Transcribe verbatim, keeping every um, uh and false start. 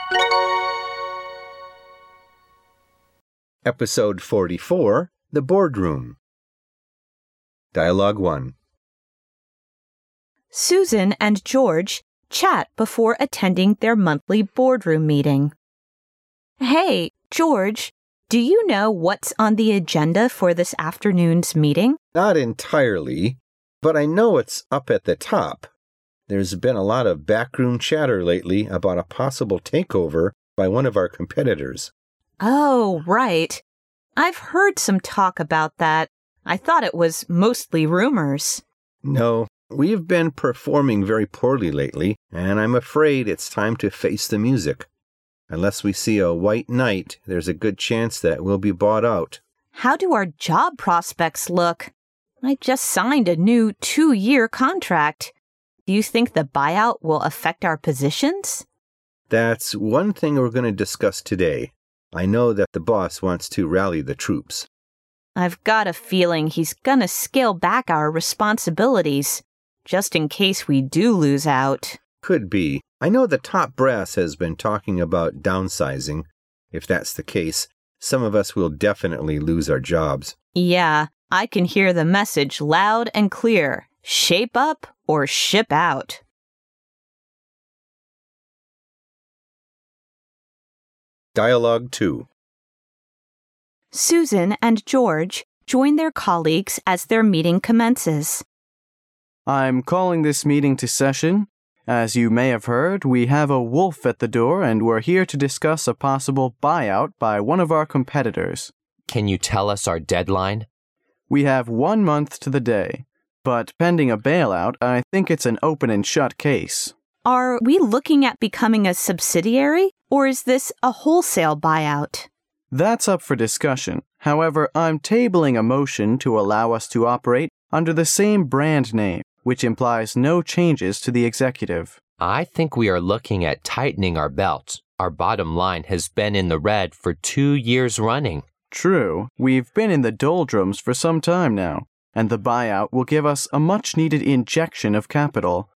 Episode forty-four, The Boardroom. Dialogue one. Susan and George chat before attending their monthly boardroom meeting. Hey, George, do you know what's on the agenda for this afternoon's meeting? Not entirely, but I know it's up at the top. There's been a lot of backroom chatter lately about a possible takeover by one of our competitors. Oh, right. I've heard some talk about that. I thought it was mostly rumors. No, we've been performing very poorly lately, and I'm afraid it's time to face the music. Unless we see a white knight, there's a good chance that we'll be bought out. How do our job prospects look? I just signed a new two-year contract. Do you think the buyout will affect our positions? That's one thing we're going to discuss today. I know that the boss wants to rally the troops. I've got a feeling he's going to scale back our responsibilities, just in case we do lose out. Could be. I know the top brass has been talking about downsizing. If that's the case, some of us will definitely lose our jobs. Yeah, I can hear the message loud and clear. Shape up or ship out. Dialogue two. Susan and George join their colleagues as their meeting commences. I'm calling this meeting to session. As you may have heard, we have a wolf at the door and we're here to discuss a possible buyout by one of our competitors. Can you tell us our deadline? We have one month to the day, but pending a bailout, I think it's an open and shut case. Are we looking at becoming a subsidiary, or is this a wholesale buyout? That's up for discussion. However, I'm tabling a motion to allow us to operate under the same brand name, which implies no changes to the executive. I think we are looking at tightening our belts. Our bottom line has been in the red for two years running. True, we've been in the doldrums for some time now, and the buyout will give us a much-needed injection of capital.